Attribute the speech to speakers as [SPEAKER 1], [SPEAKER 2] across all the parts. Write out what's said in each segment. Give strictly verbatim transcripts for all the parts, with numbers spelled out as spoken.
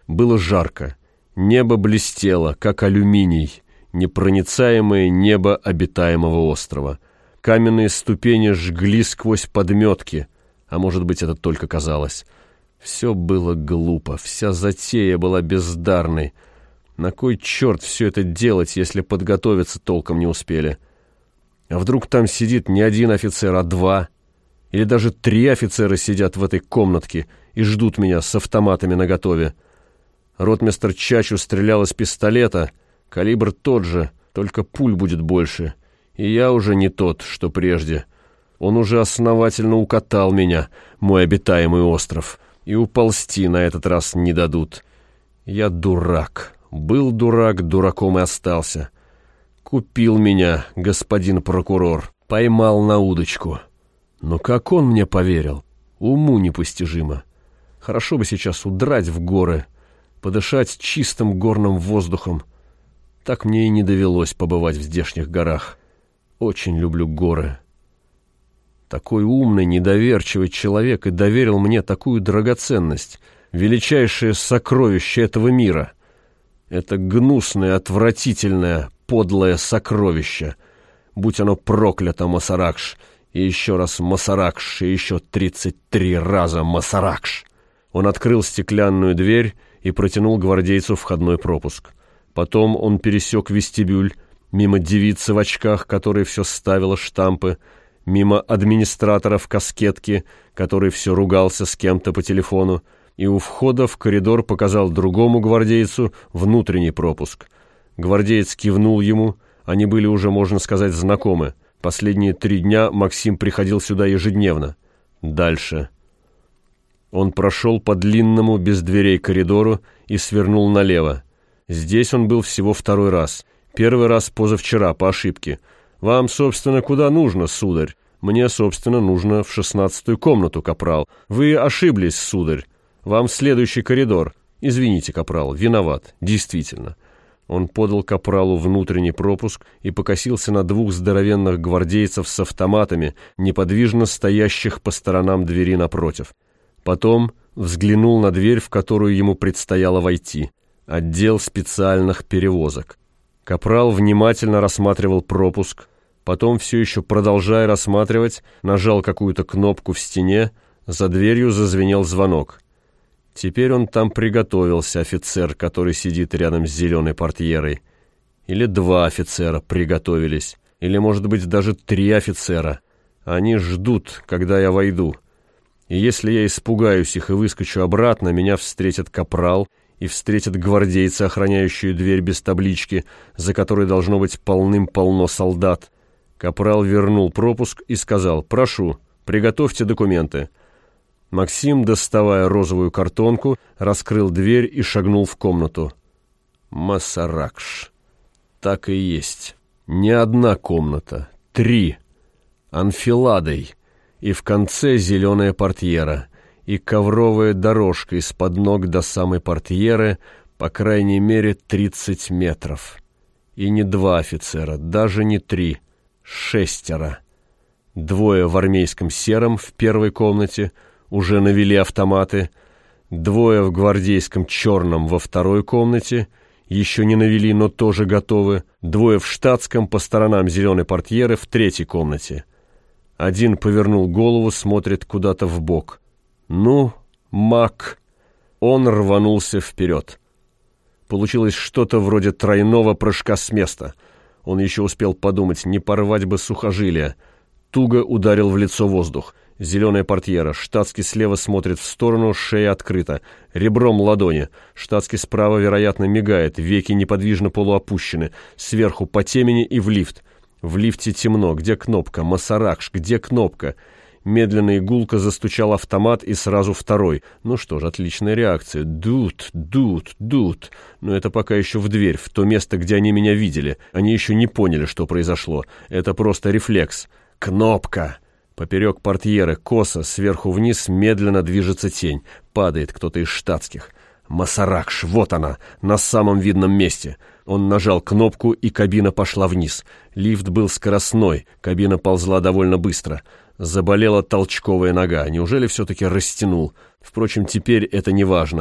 [SPEAKER 1] Было жарко. Небо блестело, как алюминий, непроницаемое небо обитаемого острова. Каменные ступени жгли сквозь подметки, а может быть, это только казалось. Все было глупо, вся затея была бездарной. На кой черт все это делать, если подготовиться толком не успели? А вдруг там сидит не один офицер, а два? Или даже три офицера сидят в этой комнатке и ждут меня с автоматами наготове? Ротмистр Чачу стрелял из пистолета, калибр тот же, только пуль будет больше. И я уже не тот, что прежде. Он уже основательно укатал меня, мой обитаемый остров, и уползти на этот раз не дадут. Я дурак. Был дурак, дураком и остался. Купил меня господин прокурор, поймал на удочку. Но как он мне поверил? Уму непостижимо. Хорошо бы сейчас удрать в горы, подышать чистым горным воздухом. Так мне и не довелось побывать в здешних горах. Очень люблю горы. Такой умный, недоверчивый человек и доверил мне такую драгоценность, величайшее сокровище этого мира. Это гнусное, отвратительное, подлое сокровище. Будь оно проклято, Масаракш, и еще раз Масаракш, и еще тридцать три раза Масаракш. Он открыл стеклянную дверь и протянул гвардейцу входной пропуск. Потом он пересек вестибюль, мимо девицы в очках, которая все ставила штампы, мимо администратора в каскетке, который все ругался с кем-то по телефону, и у входа в коридор показал другому гвардейцу внутренний пропуск. Гвардеец кивнул ему, они были уже, можно сказать, знакомы. Последние три дня Максим приходил сюда ежедневно. Дальше. Он прошел по длинному, без дверей коридору и свернул налево. Здесь он был всего второй раз. Первый раз позавчера, по ошибке. «Вам, собственно, куда нужно, сударь?» «Мне, собственно, нужно в шестнадцатую комнату, капрал». «Вы ошиблись, сударь. Вам в следующий коридор». «Извините, капрал, виноват, действительно». Он подал капралу внутренний пропуск и покосился на двух здоровенных гвардейцев с автоматами, неподвижно стоящих по сторонам двери напротив. Потом взглянул на дверь, в которую ему предстояло войти. Отдел специальных перевозок. Капрал внимательно рассматривал пропуск, потом, все еще продолжая рассматривать, нажал какую-то кнопку в стене, за дверью зазвенел звонок. Теперь он там приготовился, офицер, который сидит рядом с зеленой портьерой. Или два офицера приготовились, или, может быть, даже три офицера. Они ждут, когда я войду. И если я испугаюсь их и выскочу обратно, меня встретит капрал и встретят гвардейцы, охраняющие дверь без таблички, за которой должно быть полным-полно солдат. Капрал вернул пропуск и сказал: «Прошу, приготовьте документы». Максим, доставая розовую картонку, раскрыл дверь и шагнул в комнату. Масаракш. Так и есть. Не одна комната, три. Анфиладой. И в конце зеленая портьера. И ковровая дорожка из-под ног до самой портьеры, по крайней мере, тридцать метров. И не два офицера, даже не три. Шестеро. Двое в армейском сером в первой комнате, уже навели автоматы, двое в гвардейском черном во второй комнате, еще не навели, но тоже готовы, двое в штатском по сторонам зеленой портьеры в третьей комнате. Один повернул голову, смотрит куда-то вбок. Ну, мак. Он рванулся вперед. Получилось что-то вроде тройного прыжка с места. Он еще успел подумать, не порвать бы сухожилия. Туго ударил в лицо воздух. Зеленая портьера. Штатский слева смотрит в сторону, шея открыта. Ребром ладони. Штатский справа, вероятно, мигает. Веки неподвижно полуопущены. Сверху по темени и в лифт. В лифте темно. Где кнопка? Масаракш, где кнопка? Медленно и гулко застучал автомат, и сразу второй. Ну что ж, отличная реакция. Дут, дут, дут. Но это пока еще в дверь, в то место, где они меня видели. Они еще не поняли, что произошло. Это просто рефлекс. Кнопка! Поперек портьеры, косо, сверху вниз, медленно движется тень. Падает кто-то из штатских. Масаракш, вот она, на самом видном месте. Он нажал кнопку, и кабина пошла вниз. Лифт был скоростной, кабина ползла довольно быстро. Заболела толчковая нога. Неужели все-таки растянул? Впрочем, теперь это не важно.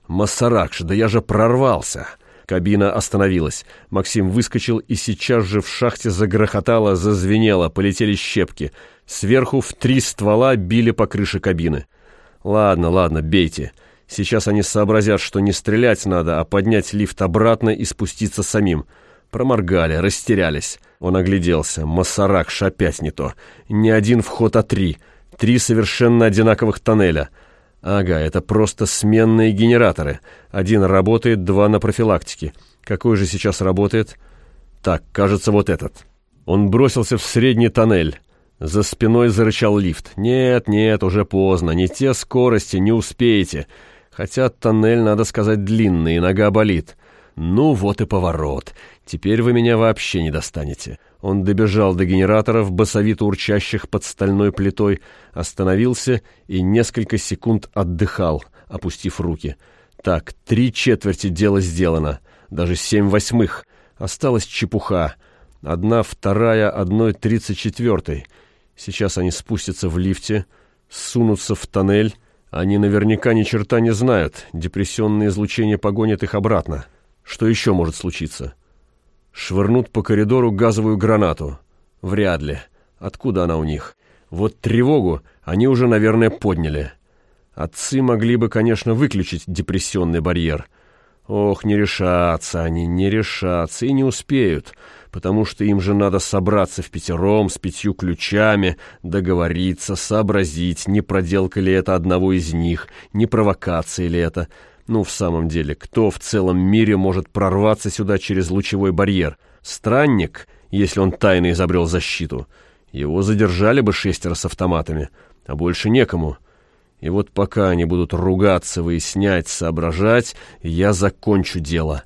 [SPEAKER 1] Масаракш, да я же прорвался!» Кабина остановилась. Максим выскочил, и сейчас же в шахте загрохотало, зазвенело, полетели щепки. Сверху в три ствола били по крыше кабины. «Ладно, ладно, бейте. Сейчас они сообразят, что не стрелять надо, а поднять лифт обратно и спуститься самим». Проморгали, растерялись. Он огляделся. Масаракш опять не то. Не один вход, а три. Три совершенно одинаковых тоннеля. Ага, это просто сменные генераторы. Один работает, два на профилактике. Какой же сейчас работает? Так, кажется, вот этот. Он бросился в средний тоннель. За спиной зарычал лифт. Нет, нет, уже поздно. Не те скорости, не успеете. Хотя тоннель, надо сказать, длинный, и нога болит. Ну вот и поворот. Теперь вы меня вообще не достанете. Он добежал до генераторов, басовито урчащих под стальной плитой, остановился и несколько секунд отдыхал, опустив руки. Так, три четверти дела сделано, даже семь восьмых. Осталась чепуха. Одна вторая одной тридцать четвертой. Сейчас они спустятся в лифте, сунутся в тоннель. Они наверняка ни черта не знают. Депрессионное излучение погонит их обратно. Что еще может случиться? Швырнут по коридору газовую гранату. Вряд ли. Откуда она у них? Вот тревогу они уже, наверное, подняли. Отцы могли бы, конечно, выключить депрессионный барьер. Ох, не решатся они, не решатся и не успеют, потому что им же надо собраться впятером с пятью ключами, договориться, сообразить, не проделка ли это одного из них, не провокация ли это. Ну, в самом деле, кто в целом мире может прорваться сюда через лучевой барьер? Странник, если он тайно изобрел защиту. Его задержали бы шестеро с автоматами, а больше некому. И вот пока они будут ругаться, выяснять, соображать, я закончу дело.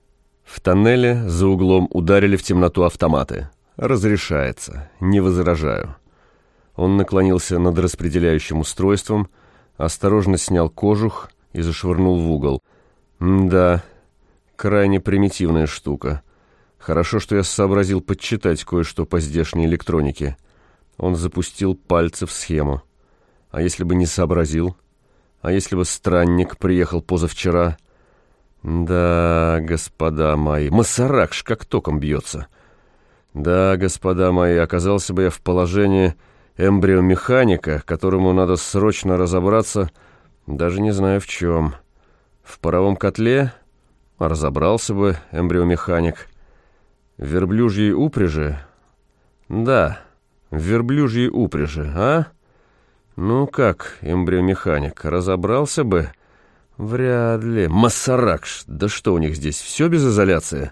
[SPEAKER 1] В тоннеле за углом ударили в темноту автоматы. Разрешается, не возражаю. Он наклонился над распределяющим устройством, осторожно снял кожух и зашвырнул в угол. М-да, крайне примитивная штука. Хорошо, что я сообразил подсчитать кое-что по здешней электронике. Он запустил пальцы в схему. А если бы не сообразил? А если бы странник приехал позавчера? Да, господа мои, Масаракш как током бьется. Да, господа мои, оказался бы я в положении эмбриомеханика, которому надо срочно разобраться, даже не знаю в чем. В паровом котле? Разобрался бы эмбриомеханик. В верблюжьей упряжи? Да, в верблюжьей упряжи, а? Ну как, эмбриомеханик, разобрался бы? Вряд ли. Масаракш, да что у них здесь, все без изоляции?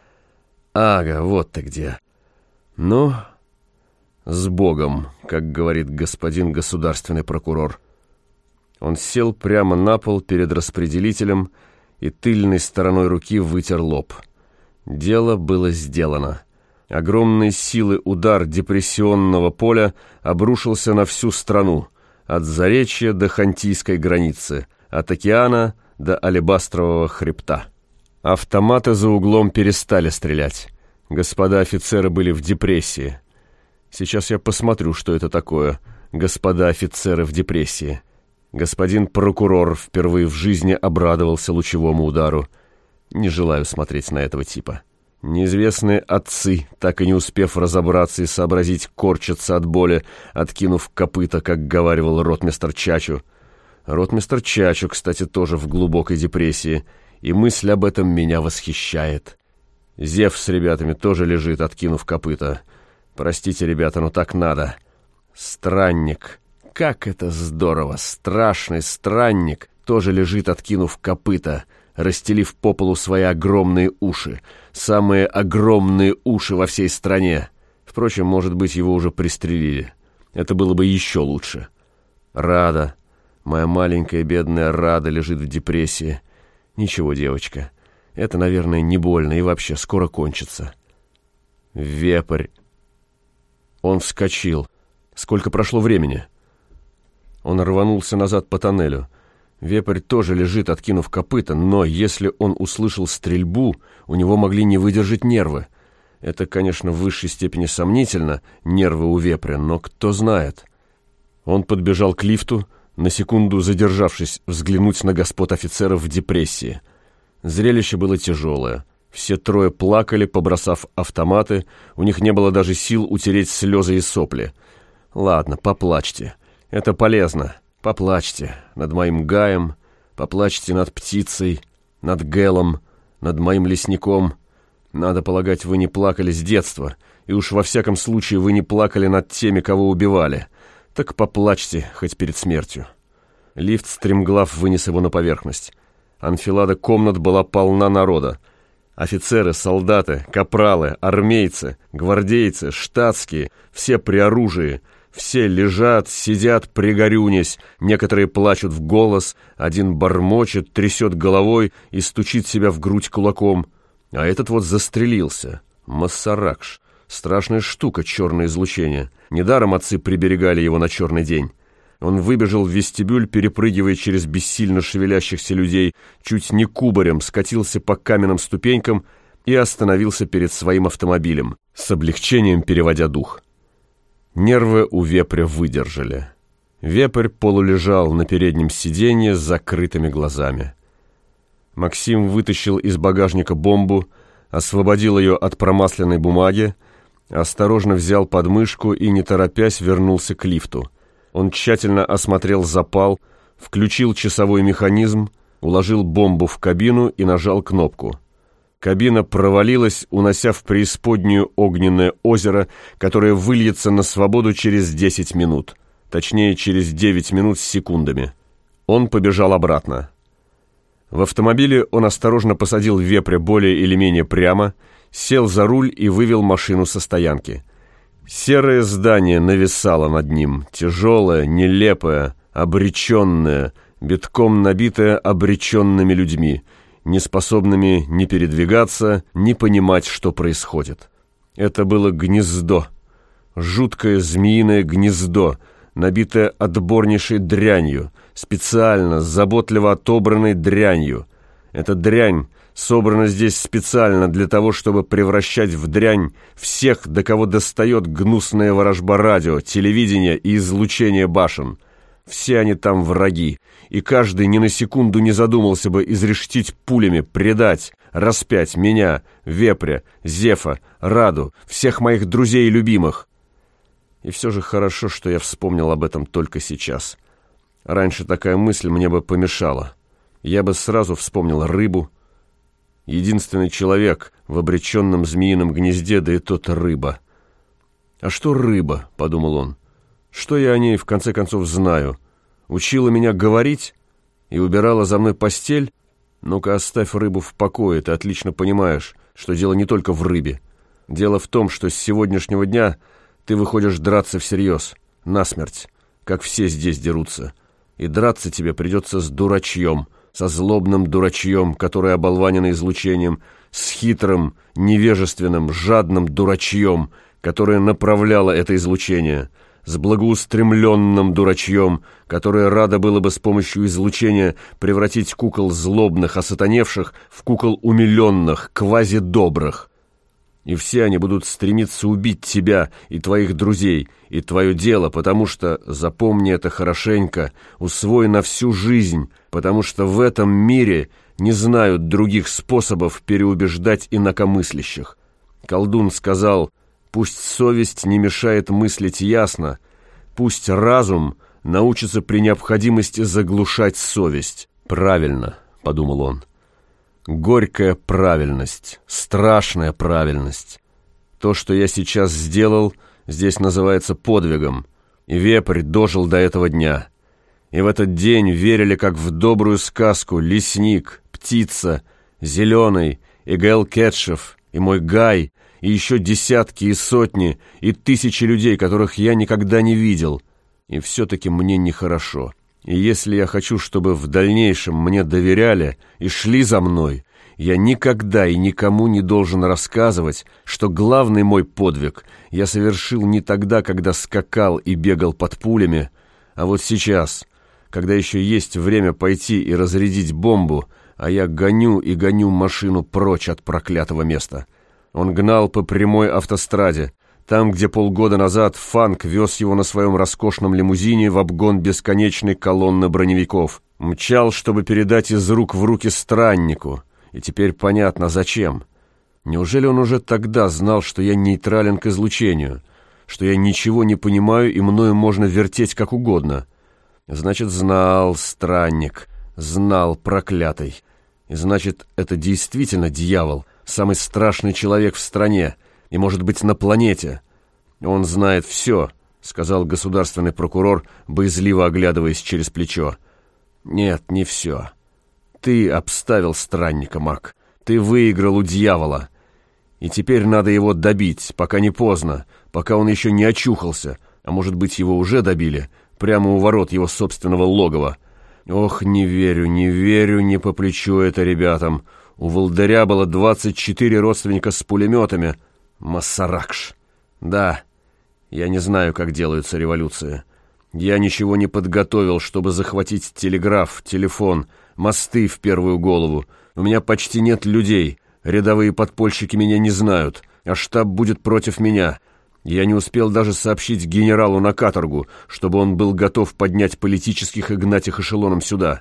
[SPEAKER 1] Ага, вот ты где. Ну, с Богом, как говорит господин государственный прокурор. Он сел прямо на пол перед распределителем и тыльной стороной руки вытер лоб. Дело было сделано. Огромной силы удар депрессионного поля обрушился на всю страну, от Заречья до Хантийской границы, от океана до Алебастрового хребта. Автоматы за углом перестали стрелять. Господа офицеры были в депрессии. Сейчас я посмотрю, что это такое, господа офицеры в депрессии. Господин прокурор впервые в жизни обрадовался лучевому удару. Не желаю смотреть на этого типа. Неизвестные отцы, так и не успев разобраться и сообразить, корчатся от боли, откинув копыта, как говаривал ротмистр Чачу. Ротмистр Чачу, кстати, тоже в глубокой депрессии, и мысль об этом меня восхищает. Зевс с ребятами тоже лежит, откинув копыта. Простите, ребята, но так надо. Странник. Как это здорово! Страшный странник тоже лежит, откинув копыта, расстелив по полу свои огромные уши. Самые огромные уши во всей стране. Впрочем, может быть, его уже пристрелили. Это было бы еще лучше. Рада, моя маленькая бедная Рада, лежит в депрессии. Ничего, девочка, это, наверное, не больно и вообще скоро кончится. Вепрь. Он вскочил. Сколько прошло времени? Он рванулся назад по тоннелю. Вепрь тоже лежит, откинув копыта, но если он услышал стрельбу, у него могли не выдержать нервы. Это, конечно, в высшей степени сомнительно, нервы у вепря, но кто знает. Он подбежал к лифту, на секунду задержавшись взглянуть на господ офицеров в депрессии. Зрелище было тяжелое. Все трое плакали, побросав автоматы, у них не было даже сил утереть слезы и сопли. «Ладно, поплачьте. Это полезно. Поплачьте над моим Гаем, поплачьте над птицей, над Гэлом, над моим лесником. Надо полагать, вы не плакали с детства, и уж во всяком случае вы не плакали над теми, кого убивали. Так поплачьте хоть перед смертью». Лифт стремглав вынес его на поверхность. Анфилада комнат была полна народа. Офицеры, солдаты, капралы, армейцы, гвардейцы, штатские, все при оружии. Все лежат, сидят, пригорюнясь, некоторые плачут в голос, один бормочет, трясет головой и стучит себя в грудь кулаком. А этот вот застрелился. Массаракш. Страшная штука, черное излучение. Недаром отцы приберегали его на черный день. Он выбежал в вестибюль, перепрыгивая через бессильно шевелящихся людей, чуть не кубарем скатился по каменным ступенькам и остановился перед своим автомобилем, с облегчением переводя дух. Нервы у вепря выдержали. Вепрь полулежал на переднем сиденье с закрытыми глазами. Максим вытащил из багажника бомбу, освободил ее от промасленной бумаги, осторожно взял подмышку и, не торопясь, вернулся к лифту. Он тщательно осмотрел запал, включил часовой механизм, уложил бомбу в кабину и нажал кнопку. Кабина провалилась, унося в преисподнюю огненное озеро, которое выльется на свободу через десять минут. Точнее, через девять минут с секундами. Он побежал обратно. В автомобиле он осторожно посадил вепря более или менее прямо, сел за руль и вывел машину со стоянки. Серое здание нависало над ним, тяжелое, нелепое, обреченное, битком набитое обреченными людьми, неспособными ни передвигаться, ни понимать, что происходит. Это было гнездо, жуткое змеиное гнездо, набитое отборнейшей дрянью, специально, заботливо отобранной дрянью. Эта дрянь собрана здесь специально для того, чтобы превращать в дрянь всех, до кого достает гнусная ворожба радио, телевидения и излучения башен. Все они там враги, и каждый ни на секунду не задумался бы изрешетить пулями, предать, распять меня, Вепря, Зефа, Раду, всех моих друзей и любимых. И все же хорошо, что я вспомнил об этом только сейчас. Раньше такая мысль мне бы помешала. Я бы сразу вспомнил рыбу. Единственный человек в обреченном змеином гнезде, да и тот рыба. «А что рыба?» — подумал он. «Что я о ней, в конце концов, знаю? Учила меня говорить и убирала за мной постель? Ну-ка, оставь рыбу в покое, ты отлично понимаешь, что дело не только в рыбе. Дело в том, что с сегодняшнего дня ты выходишь драться всерьез, насмерть, как все здесь дерутся. И драться тебе придется с дурачьем, со злобным дурачьем, который оболванен излучением, с хитрым, невежественным, жадным дурачьем, которое направляло это излучение, с благоустремленным дурачьем, которое радо было бы с помощью излучения превратить кукол злобных, осатаневших в кукол умиленных, квазидобрых. И все они будут стремиться убить тебя и твоих друзей, и твое дело, потому что, запомни это хорошенько, усвой на всю жизнь, потому что в этом мире не знают других способов переубеждать инакомыслящих. Колдун сказал: «Пусть совесть не мешает мыслить ясно, пусть разум научится при необходимости заглушать совесть». «Правильно», — подумал он. «Горькая правильность, страшная правильность. То, что я сейчас сделал, здесь называется подвигом, и Вепрь дожил до этого дня. И в этот день верили, как в добрую сказку, лесник, птица, Зеленый, и Гэл Кетшев, и мой Гай, и еще десятки и сотни, и тысячи людей, которых я никогда не видел. И все-таки мне нехорошо. И если я хочу, чтобы в дальнейшем мне доверяли и шли за мной, я никогда и никому не должен рассказывать, что главный мой подвиг я совершил не тогда, когда скакал и бегал под пулями, а вот сейчас, когда еще есть время пойти и разрядить бомбу, а я гоню и гоню машину прочь от проклятого места». Он гнал по прямой автостраде, Там, где полгода назад Фанк вез его на своем роскошном лимузине в обгон бесконечной колонны броневиков. Мчал, чтобы передать из рук в руки страннику. И теперь понятно, зачем. Неужели он уже тогда знал, что я нейтрален к излучению, что я ничего не понимаю и мною можно вертеть как угодно? Значит, знал странник, знал проклятый. И значит, это действительно дьявол, самый страшный человек в стране и, может быть, на планете. Он знает все, сказал государственный прокурор, боязливо оглядываясь через плечо. Нет, не все. Ты обставил странника, Мак. Ты выиграл у дьявола. И теперь надо его добить, пока не поздно, пока он еще не очухался, а может быть, его уже добили, прямо у ворот его собственного логова. Ох, не верю, не верю, не по плечу это ребятам. У волдыря было двадцать четыре родственника с пулеметами. Масаракш. Да, я не знаю, как делаются революции. Я ничего не подготовил, чтобы захватить телеграф, телефон, мосты в первую голову. У меня почти нет людей. Рядовые подпольщики меня не знают, а штаб будет против меня. Я не успел даже сообщить генералу на каторгу, чтобы он был готов поднять политических и гнать их эшелоном сюда.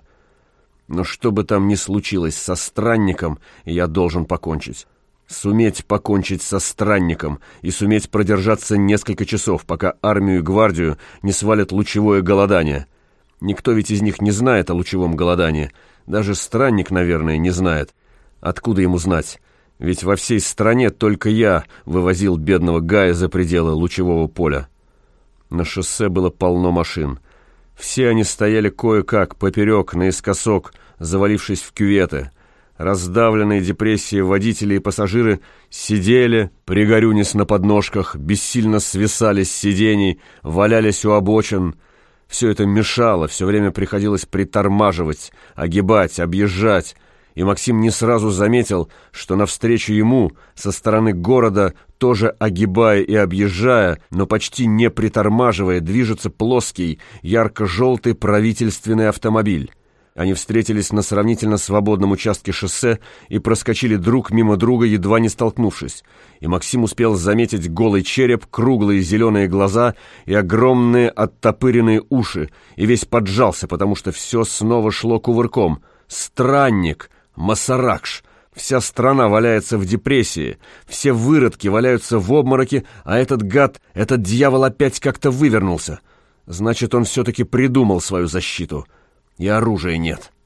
[SPEAKER 1] Но что бы там ни случилось со странником, я должен покончить. Суметь покончить со странником и суметь продержаться несколько часов, пока армию и гвардию не свалят лучевое голодание. Никто ведь из них не знает о лучевом голодании. Даже странник, наверное, не знает. Откуда ему знать? Ведь во всей стране только я вывозил бедного Гая за пределы лучевого поля. На шоссе было полно машин. Все они стояли кое-как, поперек, наискосок, завалившись в кюветы. Раздавленные депрессией водители и пассажиры сидели, пригорюнясь на подножках, бессильно свисали с сидений, валялись у обочин. Все это мешало, все время приходилось притормаживать, огибать, объезжать. И Максим не сразу заметил, что навстречу ему со стороны города, тоже огибая и объезжая, но почти не притормаживая, движется плоский, ярко-желтый правительственный автомобиль. Они встретились на сравнительно свободном участке шоссе и проскочили друг мимо друга, едва не столкнувшись. И Максим успел заметить голый череп, круглые зеленые глаза и огромные оттопыренные уши, и весь поджался, потому что все снова шло кувырком. «Странник! Масаракш! Вся страна валяется в депрессии, все выродки валяются в обмороке, а этот гад, этот дьявол опять как-то вывернулся. Значит, он все-таки придумал свою защиту. И оружия нет».